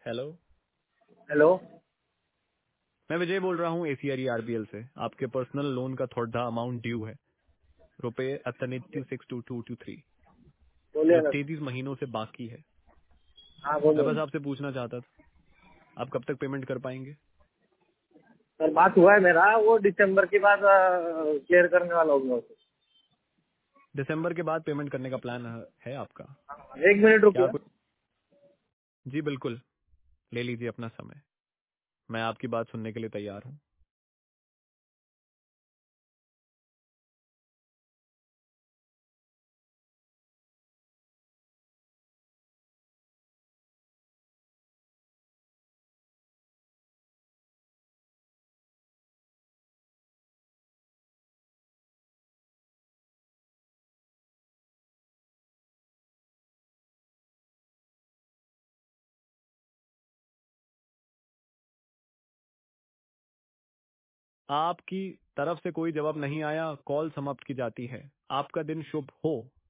Hello. Hello. मैं विजय बोल रहा हूँ एसीआर आरबीएल से। आपके पर्सनल लोन का थोड़ा अमाउंट ड्यू है, रुपए 826223, बोलिए जो ना। 33 महीनों से बाकी है। हाँ मैं बोलिए बस ना। आपसे पूछना चाहता था, आप कब तक पेमेंट कर पाएंगे? सर बात हुआ है मेरा, वो दिसंबर के बाद क्लियर करने वाला हूँ मैं उसे। दिसंबर के बाद पेमेंट करने का प्लान है आपका? एक मिनट क्या रुकिए। कुछ? जी बिल्कुल, ले लीजिए अपना समय। मैं आपकी बात सुनने के लिए तैयार हूँ। आपकी तरफ से कोई जवाब नहीं आया, कॉल समाप्त की जाती है। आपका दिन शुभ हो।